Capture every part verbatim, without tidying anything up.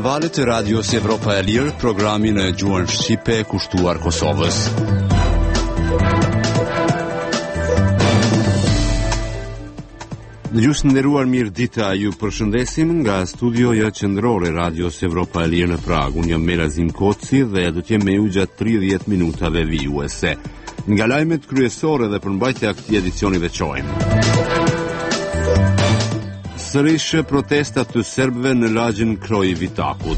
valët e Radios Evropa e Lirë, programin e gjuhën shqipe kushtuar Kosovës. Dëgjues nderuar, mirë dita, ju përshëndesim nga studioja qendrore Radios Evropa e Lirë në Prag. Unë jam Merazim Koci dhe do të jem me ju gjatë tridhjetë minutave vijuese. Nga lajmet kryesore dhe përmbajtja e këtij edicioni veçojmë. Sërish protestat të serbëve në lagjen Kroj Vitakut.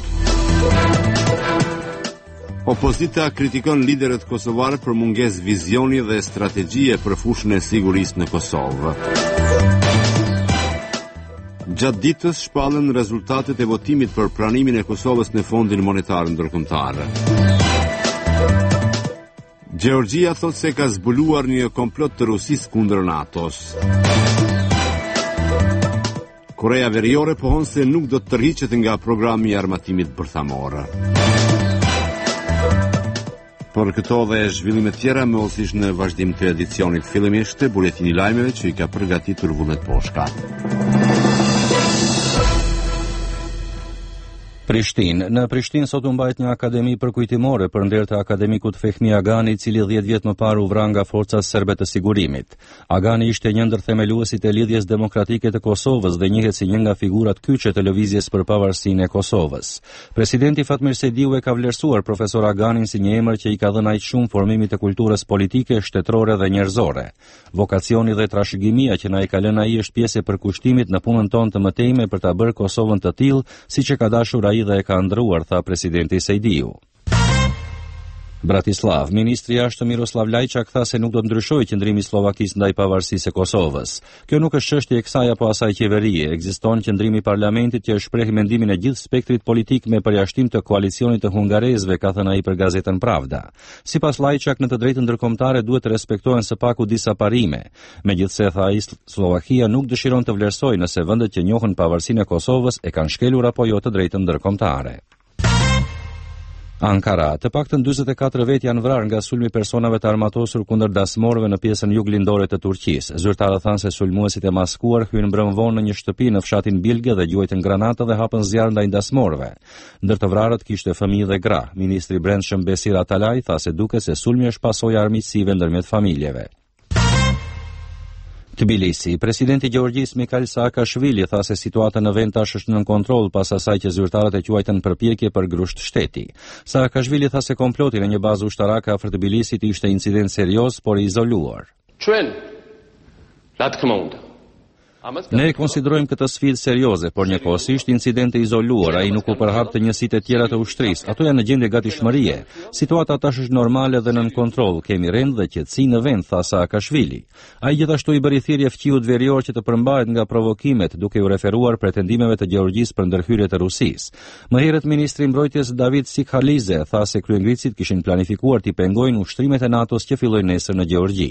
Opozita kritikon liderët kosovarë për mungesë vizioni dhe strategjie për fushën e sigurisë në Kosovë. Gjatë ditës shpallën rezultatet e votimit për pranimin e Kosovës në Fondin Monetar Ndërkombëtar. Gjeorgjia thotë se ka zbuluar një komplot të Rusisë kundër NATO-s. Korea Veriore pohon se nuk do të tërhiqet nga programi i armatimit bërthamor. Por këto dhe zhvillimet tjera më osish në vazhdim të edicionit. Fillimisht buletini i lajmeve që i ka përgatitur Vullnet Poshka. Prishtinë. Në Prishtinë sot u mbajt një akademi përkujtimore për nder të akademikut Fehmi Agani, i cili dhjetë vjet më parë u vra nga forcat serbe të sigurimit. Agani ishte një ndër themeluesit e lidhjes demokratike të Kosovës dhe njihet si një nga figurat kyçe të lëvizjes për pavarësinë e Kosovës. Presidenti Fatmir Sejdiu e ka vlerësuar profesor Aganin si një emër që i ka dhënë aq shumë formimit të kulturës politike, shtetërore dhe njerëzore. Vokacioni dhe trashëgimia që na i ka lënë ai është pjesë e përkushtimit në punën tonë të mëtejme për ta bërë Kosovën të tillë siç e ka dashur ai dhe e ka ndruar, tha presidenti Sejdiu. Bratislav. Ministri i Jashtëm Miroslav Lajçak tha se nuk do të ndryshojë qëndrimi i Slovakisë ndaj pavarësisë së Kosovës. Kjo nuk është çështje e kësaj apo asaj qeverie. Ekziston qëndrimi i parlamentit që shpreh mendimin e gjithë spektrit politik me përjashtim të koalicionit të hungarezëve, ka thënë ai për gazetën Pravda. Sipas Lajçak, në të drejtën ndërkombëtare duhet të respektohen së paku disa parime. Megjithse, tha ai, Slovakia nuk dëshiron të vlerësojë nëse vendet që njohin pavarësinë e Kosovës e kanë shkelur apo jo të drejtën ndërkombëtare. Ankara. Të paktën dyzet e katër vet janë vrarë nga sulmi personave të armatosur kundër dasmorëve në pjesën juglindore të Turqisë. Zyrtarët thanë se sulmuesit e maskuar hyn mbrëm vonë në një shtëpi në fshatin Bilge dhe gjuajtën granata dhe hapën zjarr ndaj dasmorëve. Ndër të vrarët kishte fëmijë dhe gra. Ministri i Brendshëm Besir Atalaj tha se duket se sulmi është pasojë armiqësive ndërmjet familjeve. Tbilisi. Presidenti i Gjeorgjisë Mikhail Saakashvili tha se situata në vend tash është nën kontroll pas asaj që zyrtarët e quajtën përpjekje për grusht shteti. Saakashvili tha se komploti në një bazë ushtarake afër Tbilisit ishte incident serioz por i izoluar. Ne e konsiderojmë këtë sfidë serioze, por njëkohësisht incidente izoluar, ai nuk u përhap të njësitë e tjera të ushtrisë. Ato janë në gjendje gatishmërie. Situata tash është normale dhe nën kontroll. Kemi rend dhe qetësi në vend, tha Saakashvili. Ai gjithashtu i bëri thirrje fqiut verior që të përmbahet nga provokimet, duke u referuar pretendimeve të Gjeorgjisë për ndërhyrje të Rusisë. Më herët ministri i mbrojtjes David Sikhalize tha se kryengritësit kishin planifikuar t'i pengojnë ushtrimet e NATO-s që fillojnë nesër në Gjeorgji.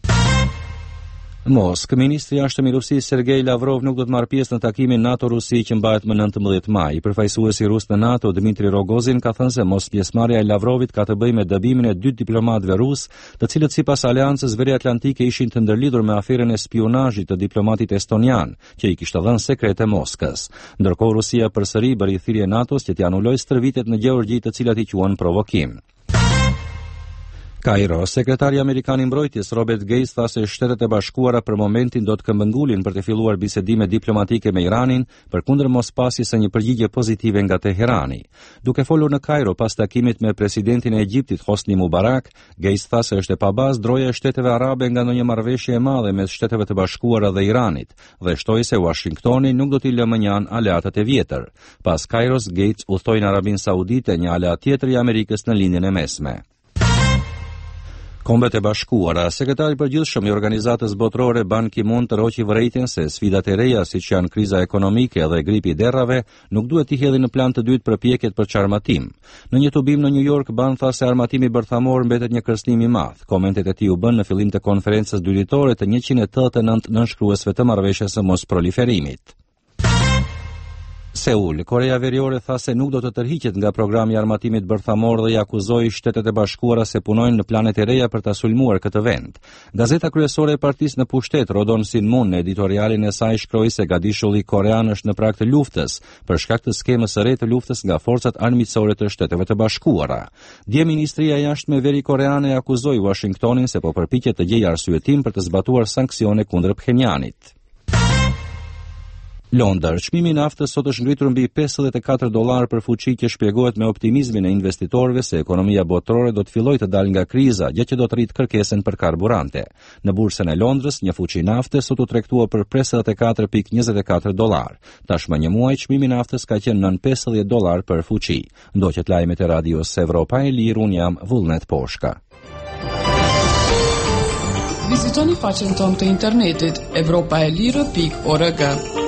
Moskë. Ministri i Jashtëm i Rusisë Sergej Lavrov nuk do të marrë pjesë në takimin NATO-Rusi që mbahet më nëntëmbëdhjetë maj. Përfaqësuesi rus në NATO Dmitri Rogozin ka thënë se mos pjesëmarrja e Lavrovit ka të bëjë me dëbimin e dy diplomatëve rus, të cilët sipas Aleancës Veriatlantike ishin të ndërlidhur me aferën e spionazhit të diplomatit estonian, që i kishte dhënë sekrete Moskës. Ndërkohë Rusia përsëri bëri thirrje NATO-s që t'i anulojë stërvitet në Gjeorgji, të cilat i quajnë provokim. Kairo. Sekretari amerikan i mbrojtjes Robert Gates tha se Shtetet e Bashkuara për momentin do të këmbëngulin për të filluar bisedime diplomatike me Iranin përkundër mospasjes së një përgjigje pozitive nga Teherani. Duke folur në Kairo pas takimit me presidentin e Egjiptit Hosni Mubarak, Gates tha se është e pabazë droja e Shteteve Arabe nga ndonjë marrëveshje e madhe mes Shteteve të Bashkuara dhe Iranit, dhe shtoi se Washingtoni nuk do t'i lë mënjan aleatët e vjetër. Pas Kairos, Gates udhtoi në Arabinë Saudite, një aleat tjetër i Amerikës në lindjen e mesme. Kombet e Bashkuara. Sekretari i përgjithshëm i organizatës botërore Ban Ki-moon tërhoqi vërejtjen se sfidat e reja siç janë kriza ekonomike dhe gripi i derrave nuk duhet t'i hedhin në plan të dytë përpjekjet për çarmatim. Në një tubim në New York, Ban tha se armatimi bërthamor mbetet një kërcënim i madh. Komentet e tij u bën në fillim të konferencës dyditore të njëqind e tetëdhjetë e nëntë nënshkruesve të marrëveshjes së mosproliferimit. Seul, Korea Veriore tha se nuk do të tërhiqet nga programi i armatimit bërthamor dhe i akuzoi Shtetet e Bashkuara se punojnë në planet e reja për ta sulmuar këtë vend. Gazeta kryesore e partisë në pushtet, Rodon Sinmun, në editorialin e saj shkroi se gadishulli korean është në prag të luftës për shkak të skemës së re të luftës nga forcat armiqësore të Shteteve të Bashkuara. Dje ministria e jashtme veri koreane akuzoi Washingtonin se po përpiqet të gjejë arsyetim për të zbatuar sanksione kundër Phenjanit. Londër, çmimi i naftës sot është ngritur mbi pesëdhjetë e katër dollar për fuqi, që shpjegohet me optimizmin e investitorëve se ekonomia botërore do të fillojë të dalë nga kriza, gjë që do të rritë kërkesën për karburante. Në bursën e Londrës, një fuqi nafte sot u tregtua për pesëdhjetë e katër pikë njëzet e katër dollar. Tashmë një muaj çmimi i naftës ka qenë nën pesëdhjetë dollar për fuqi. Ndoqët lajmet e radios Evropa e Lirë, un jam Vullnet Poshka. Vizitoni faqen tonë të internetit evropa e lirë pikë org.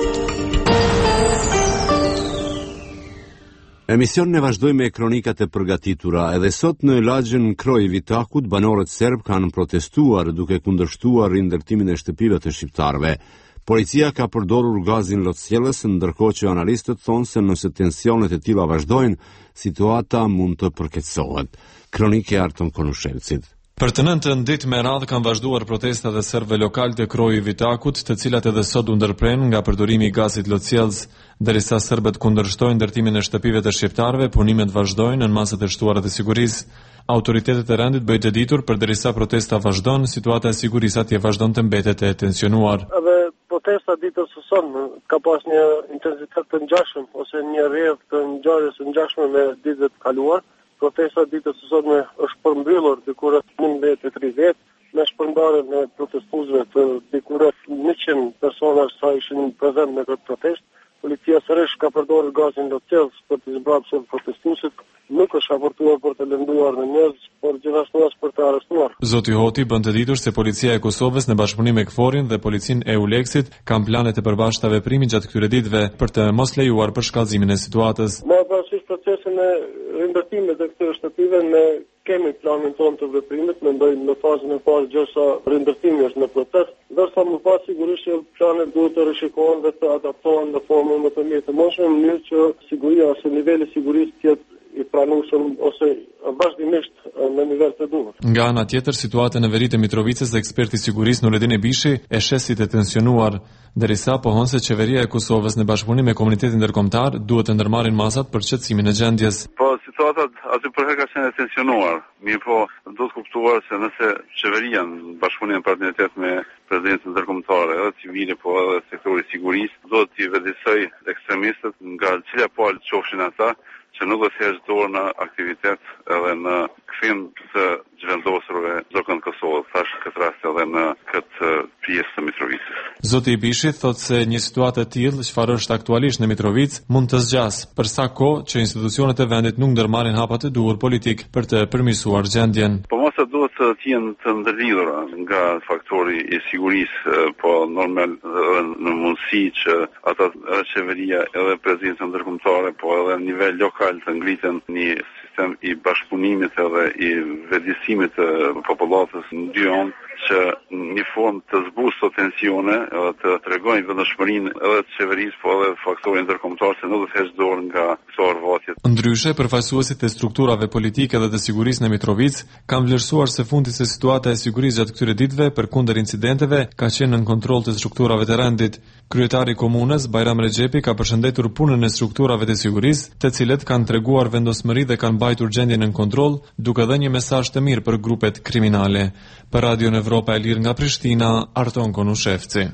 Emisionin e vazhdojmë me kronikat e përgatitura. Edhe sot në lagjën Kroj Vitakut, banorët serb kanë protestuar duke kundërshtuar rindërtimin e shtëpive të shqiptarëve. Policia ka përdorur gazin lotësjellës, ndërkohë që analistët thonë se nëse tensionet e tilla vazhdojnë, situata mund të përkeqësohet. Kronikë e Arton Konushevcit. Për të nëntën ditë me radhë kanë vazhduar protestat e serbëve lokal të Kroji Vitakut, të cilat edhe sot u ndërpren nga përdorimi i gazit lotësjellës. Derisa serbët kundërshtojnë ndërtimin e shtëpive të shqiptarëve, punimet vazhdojnë në masat e shtuara të sigurisë. Autoritetet e rendit bëjnë të ditur përderisa protesta vazhdon, situata e sigurisë atje vazhdon të mbetet e tensionuar. Edhe protesta ditës së sotme ka pas një intensitet të ngjashëm ose një rrjedh të ngjarjes së ngjashme me ditët e kaluar. Protesta ditës së sotme është përmbyllur diku rreth njëmbëdhjetë e tridhjetë me shpërndarjen e protestuesve të diku rreth njëqind persona sa ishin prezent në këtë protestë. Policia sërish ka përdorur gazin lotësjellës për të zbrapsur protestuesit. Nuk është raportuar për të lënduar në njerëz, por gjithashtu as për të arrestuar. Zoti Hoti bën të ditur se policia e Kosovës në bashkëpunim me KFOR-in dhe policinë e Euleksit kanë plane të përbashkëta veprimi gjatë këtyre ditëve për të mos lejuar përshkallëzimin e situatës. Me parasysh procesin e rindërtimit të këtyre shtëpive, ne kemi planin tonë të veprimit, mendoj në fazën e parë gjësa rindërtimi është në proces, ndërsa më pas sigurisht që planet duhet të rishikohen dhe të adaptohen në formën më të mirë të mundshme, në mënyrë që siguria ose niveli sigurisë të jetë i pranueshëm ose vazhdimisht në nivel të duhur. Nga ana tjetër, situata në veri të Mitrovicës dhe eksperti i sigurisë Nuredin Ebishi e shesit e tensionuar, derisa pohon se qeveria e Kosovës në bashkëpunim me komunitetin ndërkombëtar duhet të ndërmarrin masat për qetësimin e gjendjes. Po situata aty për herë ka qenë e tensionuar. Mirë po, do të kuptuar se nëse qeveria në bashkëpunim partneritet me prezidentin ndërkombëtar edhe civile po edhe sektori i sigurisë do të vëdësoj ekstremistët nga cila palë qofshin ata, që nuk do të thjesht dorë në aktivitet edhe në kthim të zhvendosurve zokën Kosovës, thash këtë rast edhe në këtë pjesë të Mitrovicës. Zoti Ibishi thotë se një situatë e tillë, çfarë është aktualisht në Mitrovicë, mund të zgjasë për sa kohë që institucionet e vendit nuk ndërmarrin hapa të duhur politik për të përmirësuar gjendjen. Po mos e duhet të jenë të ndërlidhura nga faktori i sigurisë, po normal në mundësi që ata qeveria edhe prezidenca ndërkombëtare, po edhe në nivel lokal të ngriten një sistem i bashkëpunimit edhe i vëdësimit të popullatës në dy anë, që një formë të zbusë të tensione edhe të tregojnë vendëshmërinë edhe të qeverisë, po edhe faktorin ndërkombëtar se nuk do të heqë dorë nga këto arvatje. Ndryshe, përfaqësuesit e strukturave politike dhe të sigurisë në Mitrovicë kanë vlerësuar se fundi se situata e sigurisë gjatë këtyre ditëve përkundër incidenteve ka qenë në kontroll të strukturave të rendit. Kryetari i komunës Bajram Rexhepi ka përshëndetur punën e strukturave të sigurisë, të cilët kanë treguar vendosmëri dhe kanë mbajtur gjendjen në kontroll, duke dhënë një mesazh të mirë për grupet kriminale. Për Radio Evropa e Lirë nga Prishtina, Arton Konushevci.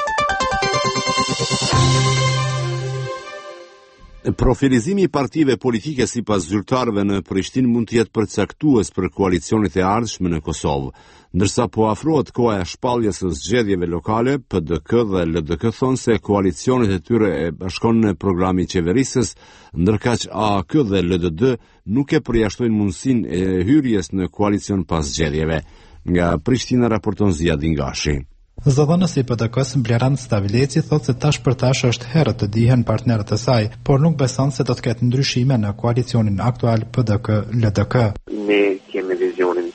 Profilizimi i partive politike sipas zyrtarëve në Prishtinë mund të jetë përcaktues për koalicionet e ardhshme në Kosovë. Ndërsa po afrohet koha e shpalljes së zgjedhjeve lokale, P D K dhe L D K thonë se koalicionet e tyre e bashkon në programi qeverisës, ndërkaq A A K dhe L D D nuk e përjashtojnë mundësinë e hyrjes në koalicion pas zgjedhjeve. Nga Prishtina raporton Zia Dingashi. Zëdhënësi i P D K-s Blerand Stavileci thotë se tash për tash është herë të dihen partnerët e saj, por nuk beson se do të ketë ndryshime në koalicionin aktual P D K L D K. Ne kemi vizionin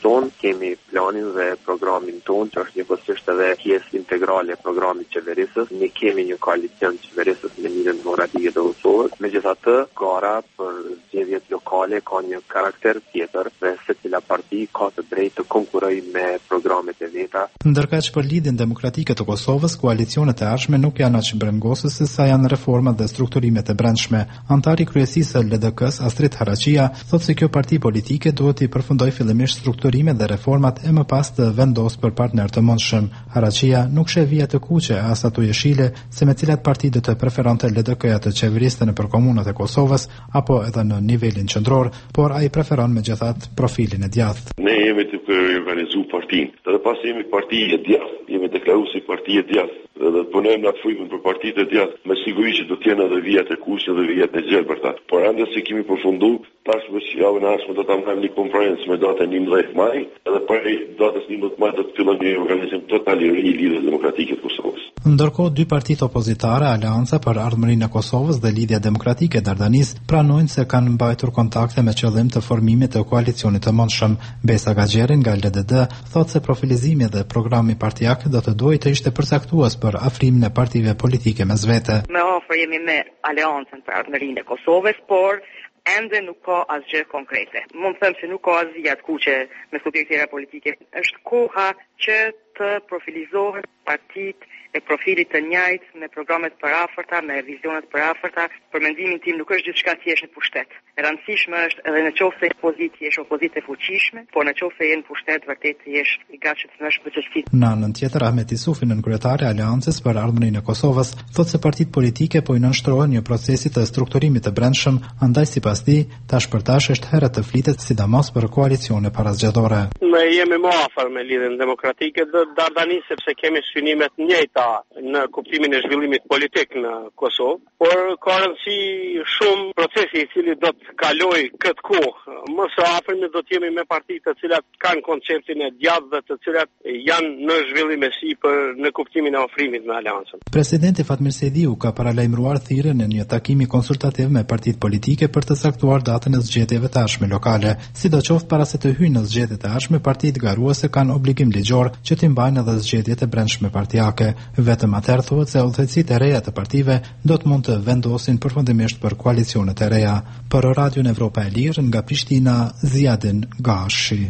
tonë, kemi planin dhe programin tonë, që është njëkohësisht edhe pjesë integrale e programit qeverisës. Ne kemi një koalicion qeverisës në Ligjin Demokratike të Kosovës. Megjithatë, gara për zgjedhjet lokale ka një karakter tjetër dhe secila parti ka të drejtë të konkurrojë me programet e veta. Ndërkaq për Lidhjen Demokratike të Kosovës, koalicionet e ardhshme nuk janë aq brengosëse sa janë reformat dhe strukturimet e brendshme. Antari i kryesisë së L D K-s, Astrid Haraçia, thotë se kjo parti politike duhet të përfundojë fillimisht strukturimet dhe reformat e më pas të vendosë për partner të mundshëm. Haraçia nuk sheh vija të kuqe as ato jeshile se me cilat parti do të preferonte L D K-ja të qeveriste nëpër komunat e Kosovës apo edhe në nivelin qendror, por ai preferon megjithatë profilin e djathtë. Ne jemi të organizuar partinë, dhe pas jemi parti e djathtë, jemi deklaruar si parti e djathtë. Dhe punojmë në atë frymën për partitë e djathtë, me siguri që do të jenë edhe vijat e kuqe dhe vijat e gjelbërta. Por ende se kemi përfunduar, tashmë që javën e ardhshme do ta marrim një konferencë me datën njëmbëdhjetë maj, edhe për datën njëmbëdhjetë maj do të fillojë një organizim total i ri i Lidhjes Demokratike të Kosovës. Ndërkohë, dy partitë opozitare, Aleanca për Ardhmërinë e Kosovës dhe Lidhja Demokratike e Dardanis, pranojnë se kanë mbajtur kontakte me qëllim të formimit të koalicionit të mundshëm. Besa Gaxheri nga L D D thotë se profilizimi dhe programi partijak do të duhej të ishte përcaktues për afrimin e partive politike mes vete. Me afër jemi me Aleancën për Ardhmërinë e Kosovës, por ende nuk ka asgjë konkrete. Mund të them se nuk ka asgjë të kuqe me subjekte politike. Është koha që të profilizohen partitë e profilit të njëjtë me programet përafërta, me vizionet përafërta. Për mendimin tim nuk është gjithçka thjesht në pushtet. E rëndësishme është edhe në qoftë se opozitë jesh opozitë e fuqishme, por në qoftë se je në pushtet vërtet jesh i gatshëm të nësh përgjegjësitë. Në anën tjetër, Ahmet Isufi, nën kryetari i Aleancës për Ardhmërinë e Kosovës, thotë se partitë politike po i nënshtrohen një procesi të strukturimit të brendshëm, andaj sipas tij, tash për tash është herë të flitet sidomos për koalicione parazgjedhore. Ne jemi më afër me Lidhjen Demokratike të Dardanis sepse kemi synimet të njëjta në kuptimin e zhvillimit politik në Kosovë, por ka rëndësi shumë procesi i cili do të kalojë këtë kohë. Më së afërmi do të jemi me partitë të cilat kanë konceptin e djathtë dhe të cilat janë në zhvillim e sipër në kuptimin e ofrimit me Aleancën. Presidenti Fatmir Sejdiu ka paralajmëruar thirrjen në një takim konsultativ me partitë politike për të saktuar datën e zgjedhjeve të ardhshme lokale. Sidoqoftë para se të hyjnë në zgjedhjet e ardhshme, partitë garuese kanë obligim ligjor që të mbajnë edhe zgjedhjet e brendshme partijake. Vetëm atëherë thuhet se udhëheqësitë e reja të partive do të mund të vendosin përfundimisht për koalicionet e reja. Për Radion Evropa e Lirë nga Prishtina, Ziadin Gashi.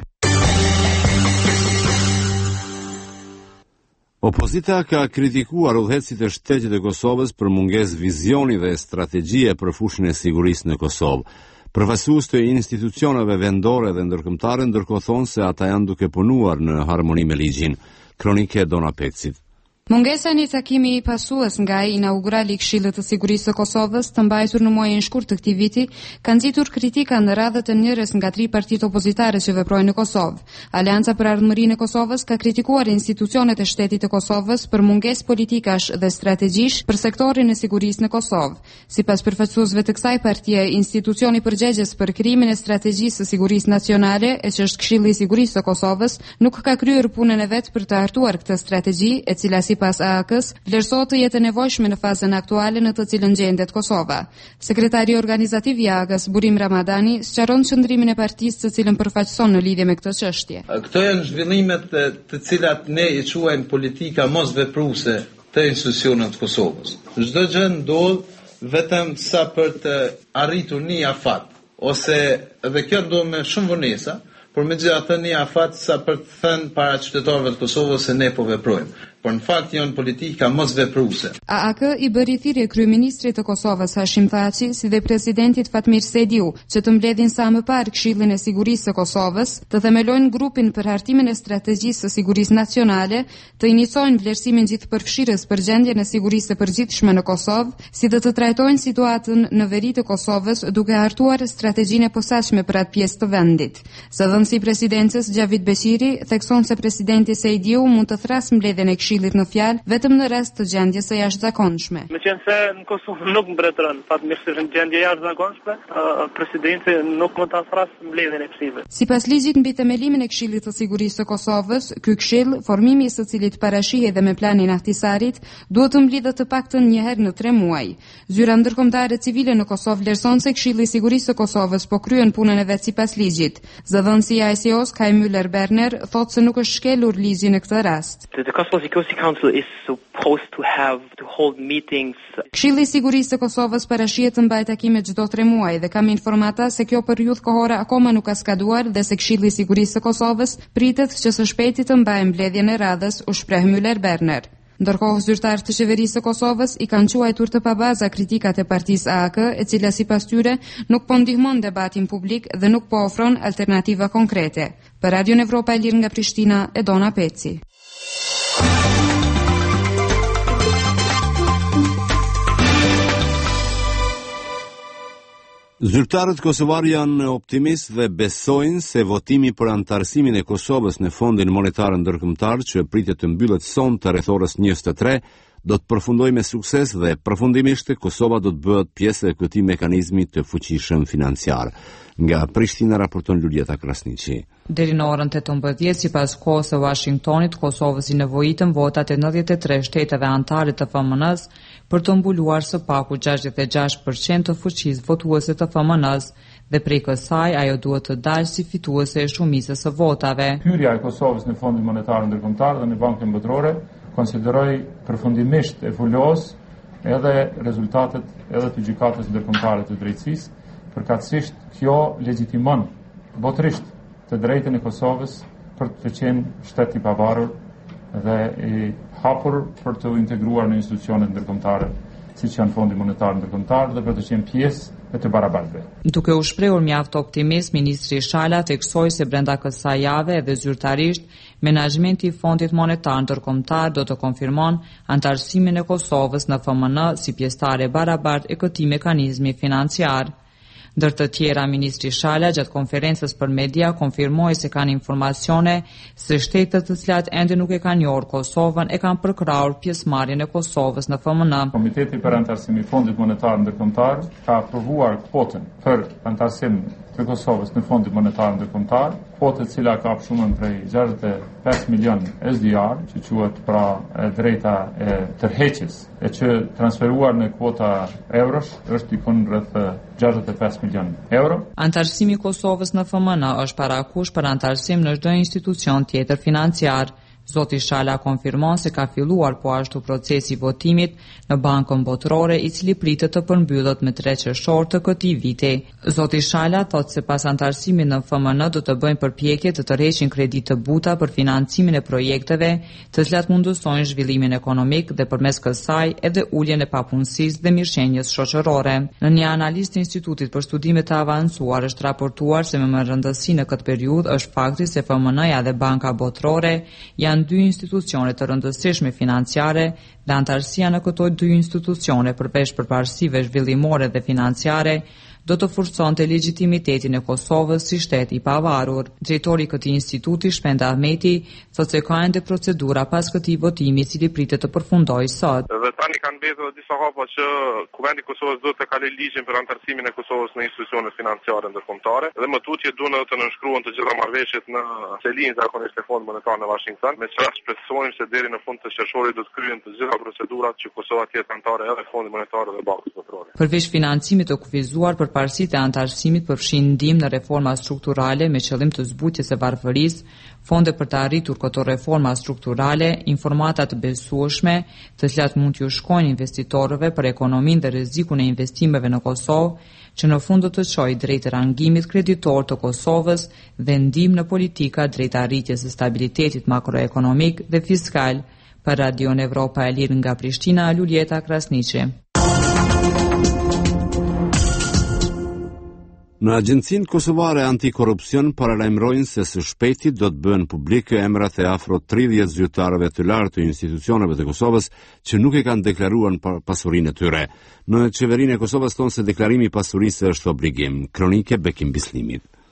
Opozita ka kritikuar udhëheqësit e shtetit të Kosovës për mungesë vizioni dhe strategjie për fushën e sigurisë në Kosovë. Përfaqësues të institucioneve vendore dhe ndërkombëtare ndërkohë thonë se ata janë duke punuar në harmoni me ligjin. Kronike Dona Pecit. Mungesa e një takimi i pasues nga inaugurali i Këshillit të Sigurisë së Kosovës, të mbajtur në muajin shkurt të këtij viti, ka nxitur kritika në radhët e njerëz nga tri partitë opozitare që veprojnë në Kosovë. Aleanca për Ardhmërinë e Kosovës ka kritikuar institucionet e shtetit të Kosovës për mungesë politikash dhe strategjish për sektorin e sigurisë në Kosovë. Sipas përfaqësuesve të kësaj partie, institucioni përgjegjës për krijimin e strategjisë së sigurisë nacionale, e që është Këshilli i Sigurisë së Kosovës, nuk ka kryer punën e vet për të hartuar këtë strategji, e cila si pas A A K-s, vlerësohet të jetë nevojshme në fazën aktuale në të cilën gjendet Kosova. Sekretari organizativ i A A K-s, Burim Ramadani, sqaron qëndrimin e partisë të cilën përfaqëson në lidhje me këtë çështje. Këto janë zhvillimet të cilat ne i quajmë politika mosvepruese të institucioneve të Kosovës. Çdo gjë ndodh vetëm sa për të arritur një afat, ose edhe kjo ndodh me shumë vonesa, por megjithatë një afat sa për të thënë para qytetarëve të Kosovës se ne po veprojmë. Por në fakt janë politika mosvepruese. A A K i bëri thirrje kryeministrit të Kosovës Hashim Thaçi si dhe presidentit Fatmir Sejdiu që të mbledhin sa më parë Këshillin e Sigurisë së Kosovës, të themelojnë grupin për hartimin e strategjisë së sigurisë nacionale, të iniciojnë vlerësimin gjithëpërfshirës për gjendjen e sigurisë së përgjithshme në Kosovë, si dhe të trajtojnë situatën në veri të Kosovës duke hartuar strategjinë e posaçme për atë pjesë të vendit. Zëdhënësi i presidencës Xhavid Beqiri thekson se presidenti Sejdiu mund të thrasë mbledhjen e Këshillit Këshillit në fjalë vetëm në rast të gjendjes së jashtëzakonshme. Meqense në Kosovë nuk mbretëron fatmirësisht në gjendje jashtëzakonshme, presidenti nuk mund ta thrasë mbledhjen e Këshillit. Sipas ligjit mbi themelimin e Këshillit të Sigurisë së Kosovës, ky këshill, formimi i së cilit parashihet dhe me planin Ahtisarit, duhet të mbledhet të paktën një herë në tre muaj. Zyra ndërkombëtare civile në Kosovë vlerëson se Këshilli i Sigurisë së Kosovës po kryen punën e vet sipas ligjit. Zëdhënësi i I C O-s Kai Müller-Berner thotë se nuk është shkelur ligji në këtë rast. The, the Kosovo Security Council is supposed to have to hold meetings. Këshilli i Sigurisë së Kosovës parashihet të mbajë takime çdo tre muaj dhe kam informata se kjo periudhë kohore akoma nuk ka skaduar dhe se Këshilli i Sigurisë së Kosovës pritet që së shpejti të mbajë mbledhjen e radhës, u shpreh Müller-Berner. Ndërkohë zyrtarët të qeverisë së Kosovës i kanë quajtur të pabaza kritikat e partisë A K, e cila sipas tyre nuk po ndihmon debatin publik dhe nuk po ofron alternativa konkrete. Për Radion Evropa e Lirë nga Prishtina, Edona Peci. Zyrtarët kosovar janë optimist dhe besojnë se votimi për antarësimin e Kosovës në Fondin Monetar Ndërkombëtar, që pritet të mbyllet sonte rreth orës njëzet e tre, do të përfundojë me sukses dhe përfundimisht Kosova do të bëhet pjesë e këtij mekanizmi të fuqishëm financiar. Nga Prishtina raporton Luljeta Krasniqi. Deri në orën tetëmbëdhjetë, sipas kohës së Washingtonit, Kosovës i nevojitën votat e nëntëdhjetë e tre shteteve anëtare të F M N-s për të mbuluar së paku gjashtëdhjetë e gjashtë përqind të fuqisë votuese të F M N-s dhe prej kësaj ajo duhet të dalë si fituese e shumicës së votave. Hyrja e Kosovës në Fondin Monetar Ndërkombëtar dhe në Bankën Botërore konsideroi përfundimisht e fulos edhe rezultatet edhe të gjykatës ndërkombëtare të drejtësisë. Përkatësisht kjo legjitimon botërisht të drejtën e Kosovës për të qenë shtet i pavarur dhe i hapur për të integruar në institucionet ndërkombëtare, siç janë Fondi Monetar Ndërkombëtar, dhe për të qenë pjesë e të barabartëve. Duke u shprehur mjaft optimist, ministri Shala theksoi se brenda kësaj jave edhe zyrtarisht menaxhmenti i Fondit Monetar Ndërkombëtar do të konfirmon antarësimin e Kosovës në F M N si pjesëtare barabartë e këtij mekanizmi financiar. Ndër të tjera, ministri Shala gjatë konferencës për media konfirmoi se kanë informacione se shtetet të cilat ende nuk e kanë njohur Kosovën e kanë përkrahur pjesëmarrjen e Kosovës në F M N. Komiteti për antarësim i Fondit Monetar Ndërkombëtar ka aprovuar kvotën për antarësim të Kosovës në Fondin Monetar Ndërkombëtar, kvotë e cila ka hapshumën prej gjashtëdhjetë e pesë milion S D R, që quhet pra e drejta e tërheqjes, e që transferuar në kvota eurosh është dikon rreth gjashtëdhjetë e pesë milion euro. Antarësimi i Kosovës në F M N është parakush për antarësim në çdo institucion tjetër financiar. Zoti Shala konfirmon se ka filluar po ashtu procesi i votimit në Bankën Botërore, i cili pritet të përmbyllet me tre qershor të këtij viti. Zoti Shala thotë se pas antarësimit në F M N do të bëjnë përpjekje të tërheqin kredi të buta për financimin e projekteve, të cilat mundësojnë zhvillimin ekonomik dhe përmes kësaj edhe uljen e papunësisë dhe mirëqenies shoqërore. Në një analizë të Institutit për Studime të Avancuar është raportuar se më me rëndësi në këtë periudhë është fakti se F M N-ja dhe Banka Botërore janë dy institucione të rëndësishme financiare dhe antarësia në këto dy institucione përveç përparësive zhvillimore dhe financiare do të forconte legitimitetin e Kosovës si shtet i pavarur. Drejtori i këtij instituti, Shpend Ahmeti, thotë se ka ende procedura pas këtij votimi i cili pritet të përfundojë sot. Dhe tani kanë mbetur disa hapa që Kuvendi i Kosovës do të kalojë ligjin për antarësimin e Kosovës në institucione financiare ndërkombëtare dhe më tutje duan të nënshkruan të gjitha marrëveshjet në Celin zakonisht e Fondit Monetar në Washington, me çfarë shpresojmë se deri në fund të qershorit do të kryhen të gjitha procedurat që Kosova të jetë anëtare edhe Fondit Monetar dhe Bankës Botërore. Përveç financimit të kufizuar për parësitë e antarësimit përfshin ndihmë në reforma strukturale me qëllim të zbutjes së varfërisë, fonde për të arritur këto reforma strukturale, informata të besueshme, të cilat mund t'ju shkojnë investitorëve për ekonominë dhe rrezikun e investimeve në Kosovë, që në fund do të çojë drejt rangimit kreditor të Kosovës dhe ndihmë në politika drejt arritjes së stabilitetit makroekonomik dhe fiskal. Për Radion Evropa e Lirë nga Prishtina, Luljeta Krasniqi. Në Agjencinë Kosovare Antikorrupsion paralajmërojnë se së shpejti do të bëhen publike emrat e afro tridhjetë zyrtarëve të lartë të institucioneve të Kosovës që nuk e kanë deklaruar pasurinë e tyre. Në qeverinë e Kosovës thonë se deklarimi i pasurisë është obligim. Kronike Bekim Bislimit.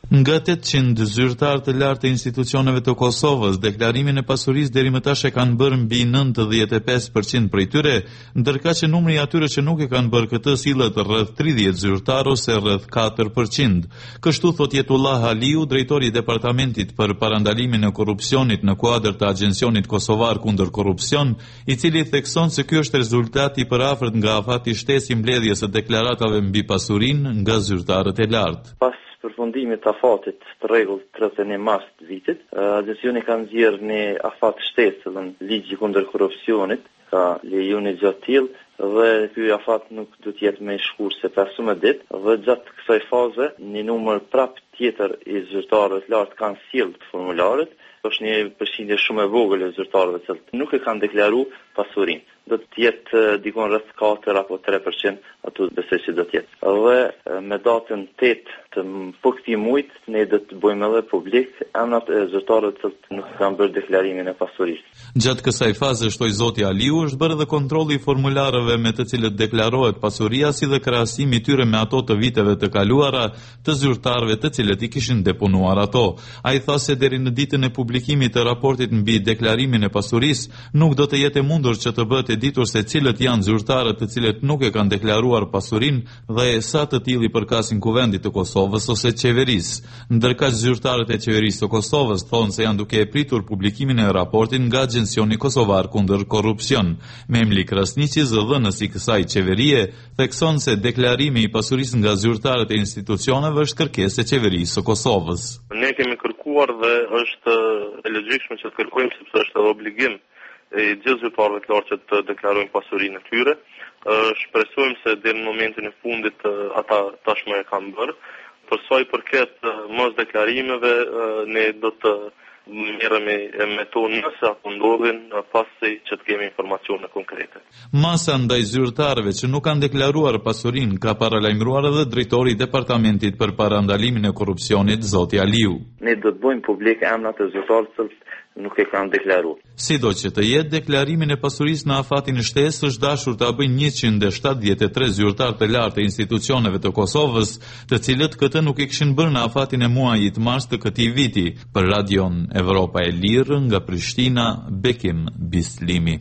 Nga tetëqind zyrtar të lartë të institucioneve të Kosovës, deklarimin e pasurisë deri më tash e kanë bërë mbi nëntëdhjetë e pesë përqind prej tyre, ndërkaq që numri i atyre që nuk e kanë bërë këtë sillet rreth tridhjetë zyrtar ose rreth katër përqind. Kështu thot Jetullah Aliu, drejtori i departamentit për parandalimin e korrupsionit në kuadër të Agjencionit Kosovar kundër korrupsion, i cili thekson se ky është rezultati i përafërt nga afati shtesë i mbledhjes së deklaratave mbi pasurinë nga zyrtarët e lartë. Pas përfundimit të afatit të rregullt tridhjet e një mars të vitit, Agjencioni ka nxjerrë një afat shtesë në ligji kundër korrupsionit, ka leju një gjatë tillë dhe ky afat nuk do të jetë më i shkurtër se pesëmbëdhjetë ditë dhe gjatë kësaj faze një numër prap tjetër i zyrtarëve të lartë kanë sjellë të formularet, është një përqindje shumë e vogël e zyrtarëve të cilët nuk e kanë deklaruar pasurinë. Do të jetë dikon rreth katër apo tre përqind, ato besoj se do të jetë. Dhe me datën tetë të po këtij muajit ne do të bëjmë edhe publik emrat e zyrtarëve të cilët nuk kanë bërë deklarimin e pasurisë. Gjatë kësaj faze, shtoi zoti Aliu, është bërë edhe kontrolli i formularëve me të cilët deklarohet pasuria, si dhe krahasimi i tyre me ato të viteve të kaluara të zyrtarëve të cilët i kishin deponuar ato. Ai tha se deri në ditën e publikimit të raportit mbi deklarimin e pasurisë, nuk do të jetë e mundur që të bëhet e ditur se cilët janë zyrtarët të cilët nuk e kanë deklaruar pasurinë dhe sa të tillë i përkasin kuvendit të Kosovës ose qeverisë. Ndërkaq zyrtarët e qeverisë të Kosovës thonë se janë duke e pritur publikimin e raportit nga Agjencioni Kosovar kundër korrupsion. Memli Krasniqi, zëdhënës i kësaj qeverie, thekson se deklarimi i pasurisë nga zyrtarët e institucioneve është kërkesë e qeverisë së Kosovës. Ne kemi kërkuar dhe është e logjikshme që të kërkojmë sepse është edhe obligim e gjithë zyrtarëve të lartë që të deklarojnë pasurinë e tyre. Shpresojmë se deri në momentin e fundit ata tashmë e kanë bërë. Për sa i përket mos deklarimeve, ne do të merremi me to nëse apo ndodhin pasi që të kemi informacione konkrete. Masa ndaj zyrtarëve që nuk kanë deklaruar pasurinë ka paralajmëruar edhe drejtori i departamentit për parandalimin e korrupsionit, zoti Aliu. Ne do të bëjmë publik emrat e zyrtarëve nuk e kanë deklaruar. Sido që të jetë, deklarimin e pasurisë në afatin e shtesë është dashur ta bëjnë njëqind e shtatëdhjetë e tre zyrtarë të lartë të institucioneve të Kosovës, të cilët këtë nuk e kishin bërë në afatin e muajit mars të këtij viti. Për Radion Evropa e Lirë nga Prishtina, Bekim Bislimi.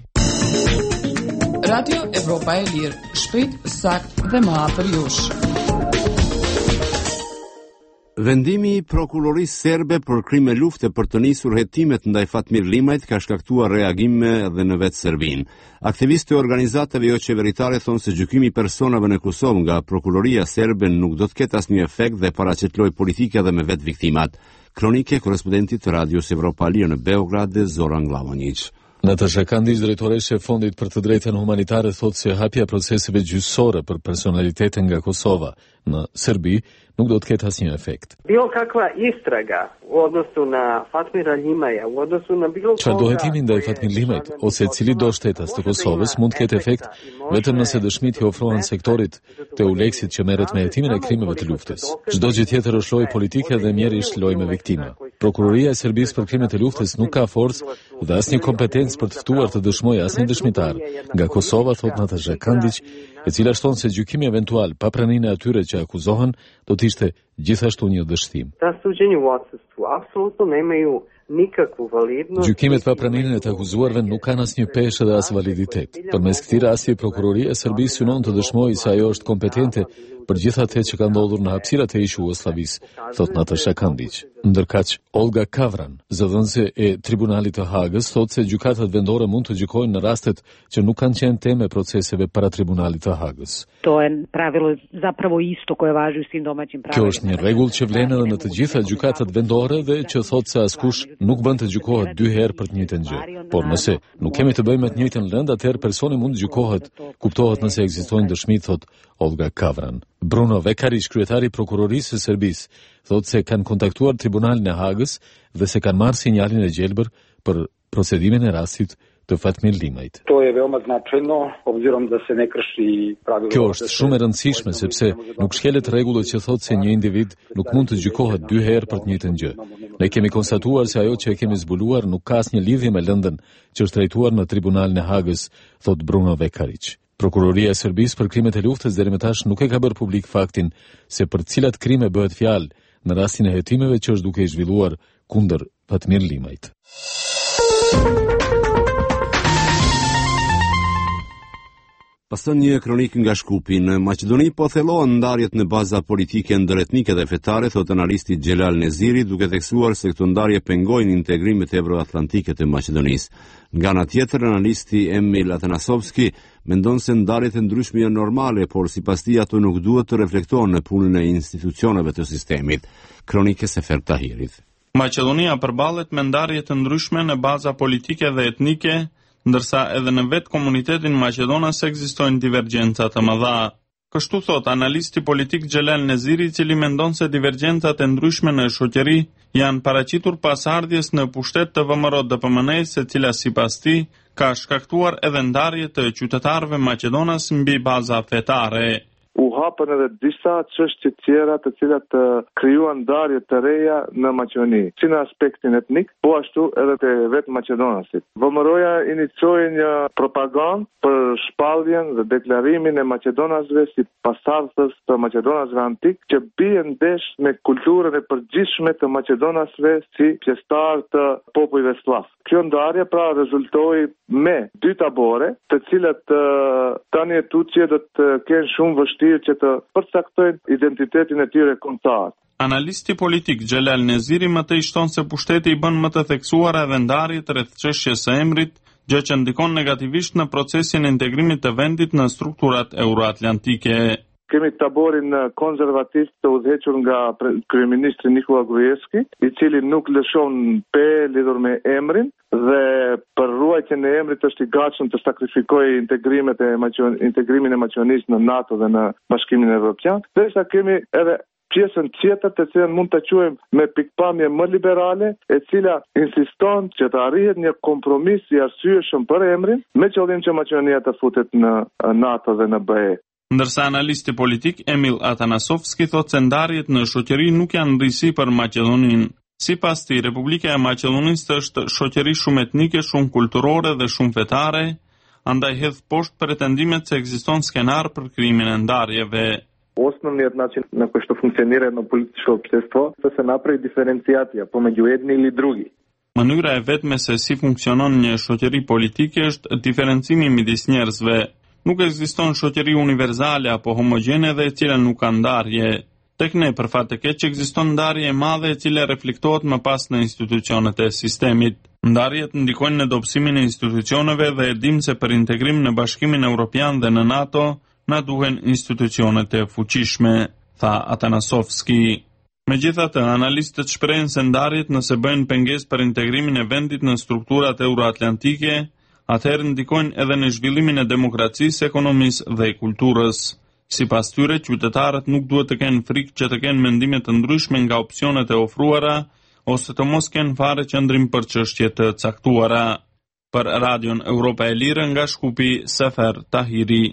Radio Evropa e Lirë, shpejt, sakt dhe më afër jush. Vendimi i prokurorisë serbe për krime lufte për të nisur hetimet ndaj Fatmir Limajt ka shkaktuar reagime edhe në vetë Serbinë. Aktivistë e organizatave jo qeveritare thonë se gjykimi i personave në Kosovë nga prokuroria serbe nuk do të ketë asnjë efekt dhe paraqet lojë politike edhe me vetë viktimat. Kronike korespondentit të Radios Evropa e Lirë në Beograd, Zoran Glavonić. Natasha Kandić, drejtoreshe e Fondit për të drejtën humanitare, thotë se hapja proceseve gjyqësore për personalitete nga Kosova në Serbi nuk do të ketë asnjë efekt. Bilo kakva istraga u odnosu na Fatmira Limaja, u odnosu na bilo Çfarë do hetimi ndaj Fatmir Limajt ose cili do shtetas të Kosovës mund të ketë efekt vetëm nëse dëshmitë i ofrohen sektorit të Euleksit që merret me hetimin e krimeve të luftës. Çdo gjë tjetër është lojë politike dhe mjerisht lojë me viktima. Prokuroria e Serbisë për krimet e luftës nuk ka forcë dhe asnjë kompetencë për të ftuar të dëshmojë asnjë dëshmitar nga Kosova, thot Natasha Kandić, e cila shton se gjykimi eventual pa praninë e atyre që akuzohen do të ishte gjithashtu një dështim. Ta suđenje u odsustvu apsolutno nemaju nikakvu validnost. Gjykimet pa praninë e të akuzuarve nuk kanë asnjë peshë dhe as validitet. Përmes këtij rasti prokuroria e Serbisë synon të dëshmojë se ajo është kompetente për gjithë atë që ka ndodhur në hapësirat e ish Jugosllavisë, thot Natasha Kandić. Ndërkaq Olga Kavran, zëdhënëse e Tribunalit të Hagës, thotë se gjykatat vendore mund të gjykojnë në rastet që nuk kanë qenë temë proceseve para Tribunalit të Hagës. To je pravilo zapravo isto koje važi u svim domaćim pravilima. Kjo është një rregull që vlen edhe në të gjitha gjykatat vendore dhe që thotë se askush nuk bën të gjykohet dy herë për të njëjtën gjë. Por nëse nuk kemi të bëjmë me të njëjtën lëndë, atëherë personi mund të gjykohet, kuptohet nëse ekzistojnë dëshmi, thot Olga Kavran. Bruno Vekarić, kryetari i prokurorisë së Serbisë, thotë se kanë kontaktuar Tribunalin e Hagës dhe se kanë marrë sinjalin e gjelbër për procedimin e rastit të Fatmir Limajt. To je veoma značajno, obzirom da se ne krši pravilo. Kjo është shumë e rëndësishme sepse nuk shkelet rregullat që thotë se një individ nuk mund të gjykohet dy herë për të njëjtën gjë. Ne kemi konstatuar se ajo që e kemi zbuluar nuk ka asnjë lidhje me lëndën që është trajtuar në Tribunalin e Hagës, thot Bruno Vekarić. Prokuroria e Serbisë për krimet e luftës deri më tash nuk e ka bërë publik faktin se për cilat krime bëhet fjalë në rastin e hetimeve që është duke i zhvilluar kundër Fatmir Limajt. Pastaj një kronik nga Shkupi. Në Maqedoni po thellohen ndarjet në baza politike ndëretnike dhe fetare, thot analisti Xhelal Neziri, duke theksuar se këto ndarje pengojnë integrimet euroatlantike të Maqedonisë. Nga ana tjetër, analisti Emil Atanasovski mendon se ndarjet e ndryshme janë normale, por sipas tij ato nuk duhet të reflektohen në punën e institucioneve të sistemit. Kronikë Sefer Tahirit. Maqedonia përballet me ndarje të ndryshme në baza politike dhe etnike, ndërsa edhe në vetë komunitetin maqedonas ekzistojnë divergjenca të mëdha. Kështu thot analisti politik Xhelal Neziri, i cili mendon se divergjencat e ndryshme në shoqëri janë paraqitur pas ardhjes në pushtet të V M R O D P M N-s, e cila sipas tij ka shkaktuar edhe ndarje të qytetarëve maqedonas mbi baza fetare. U hapën edhe disa çështje tjera të cilat të krijuan ndarje të reja në Maqedoni, si në aspektin etnik, po ashtu edhe te vetë maqedonasit. V M R O-ja inicioi një propagandë për shpalljen dhe deklarimin e maqedonasve si pasardhës të maqedonasve antik, që bien ndesh me kulturën e përgjithshme të maqedonasve si pjesëtar të popujve slav. Kjo ndarje pra rezultoi me dy tabore, të cilat uh, tani e tutje do të kenë shumë vështirë që të përcaktojnë identitetin e tyre kombëtar. Analisti politik Xhelal Neziri më të shton se pushteti i bën më të theksuar edhe ndarjet rreth çështjes së emrit, gjë që ndikon negativisht në procesin e integrimit të vendit në strukturat euroatlantike. Kemi taborin konservativ të udhëhequr nga kryeministri Nikola Gruevski, i cili nuk lëshon pe lidhur me emrin dhe për ruajtjen e emrit është i gatshëm të sakrifikojë integrimet e Maqedon- integrimin e Maqedonisë në NATO dhe në Bashkimin Evropian. Derisa kemi edhe pjesën tjetër të cilën mund të quajmë me pikpamje më liberale, e cila insiston që të arrihet një kompromis i arsyeshëm për emrin, me qëllim që Maqedonia të futet në NATO dhe në B E. Ndërsa analisti politik Emil Atanasovski thot se ndarjet në shoqëri nuk janë rrisi për Maqedoninë. Sipas tij, Republika e Maqedonisë është shoqëri shumë etnike, shumë kulturore dhe shumë fetare, andaj hedh poshtë pretendimet se ekziston skenar për krijimin e ndarjeve. Основният начин на който функционира едно политическо общество е да се направи диференциация помежду едни или други. Mënyra e vetme se si funksionon një shoqëri politike është diferencimi midis njerëzve. Nuk ekziston shoqëri universale apo homogjene dhe e cila nuk ka ndarje. Tek ne për fat të keq ekziston ndarje e madhe e cila reflektohet më pas në institucionet e sistemit. Ndarjet ndikojnë në dobësimin e institucioneve dhe e dim se për integrim në Bashkimin Evropian dhe në NATO na duhen institucionet e fuqishme, tha Atanasovski. Megjithatë, analistët shprehin se ndarjet nëse bëjnë pengesë për integrimin e vendit në strukturat euroatlantike, atëherë ndikojnë edhe në zhvillimin e demokracisë, ekonomisë dhe kulturës. Sipas tyre, qytetarët nuk duhet të kenë frikë që të kenë mendime të ndryshme nga opsionet e ofruara ose të mos kenë fare qëndrim për çështje të caktuara. Për Radion Europa e Lirë nga Shkupi, Sefer Tahiri.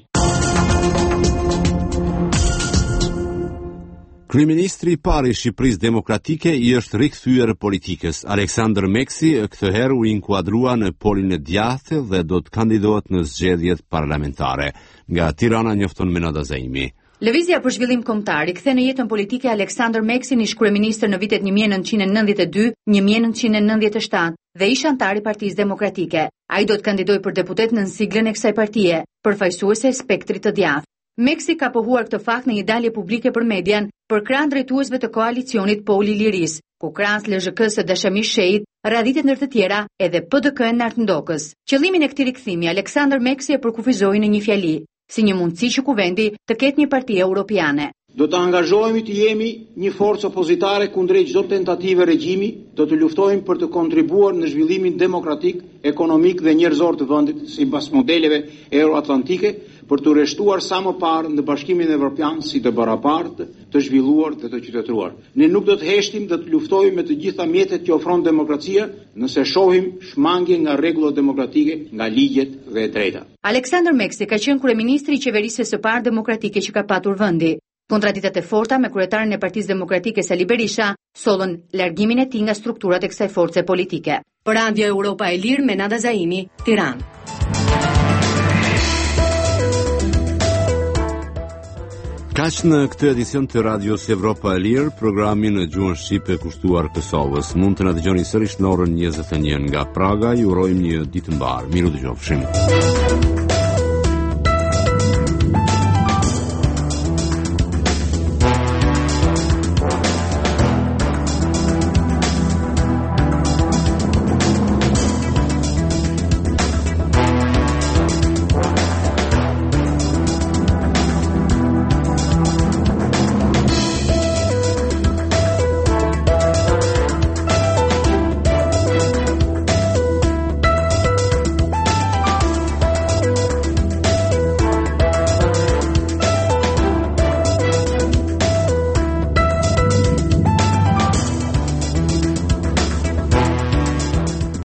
Kryeministri i parë i Shqipërisë Demokratike i është rikthyer politikës. Aleksandër Meksi këtë herë u inkuadrua në polin e djathtë dhe do të kandidohet në zgjedhjet parlamentare. Nga Tirana njofton Menada Zaimi. Lëvizja për zhvillim kombëtar i kthe në jetën politike Aleksandër Meksin, ish kryeministër në vitet një mijë e nëntëqind e nëntëdhjetë e dy - një mijë e nëntëqind e nëntëdhjetë e shtatë dhe ish antar i Partisë Demokratike. Ai do të kandidojë për deputet në siglën e kësaj partie, përfaqësuese e spektrit të djathtë. Meksi ka pohuar këtë fakt në një dalje publike për median për krah drejtuesve të koalicionit Poli Liris, ku krahas L Z K-s së Dashami Shehit, radhitet ndër të tjera edhe P D K-n Nartëndokës. Qëllimin e këtij rikthimi Aleksandër Meksi e përkufizoi në një fjali, si një mundësi që kuvendi të ketë një parti europiane. Do të angazhohemi të jemi një forcë opozitare kundrejt çdo tentative regjimi, do të luftojmë për të kontribuar në zhvillimin demokratik, ekonomik dhe njerëzor të vendit sipas modeleve euroatlantike, për të rreshtuar sa më parë në Bashkimin Evropian si të barabartë, të zhvilluar dhe të qytetëruar. Ne nuk do të heshtim dhe të luftojmë me të gjitha mjetet që ofron demokracia, nëse shohim shmangje nga rregullat demokratike, nga ligjet dhe e drejta. Aleksandër Meksi ka qenë kryeministri i qeverisë së parë demokratike që ka patur vendi. Kontradiktat e forta me kryetarin e Partisë Demokratike Sali Berisha sollën largimin e tij nga strukturat e kësaj force politike. Për Radio Europa e Lirë, Menada Zaimi, Tiranë. Kaq në këtë edicion të Radios Evropa e Lirë, programi në gjuhën shqipe kushtuar Kosovës. Mund të na dëgjoni sërish në orën njëzet e një nga Praga. Ju urojmë një ditë mbar. Miru dëgjofshim.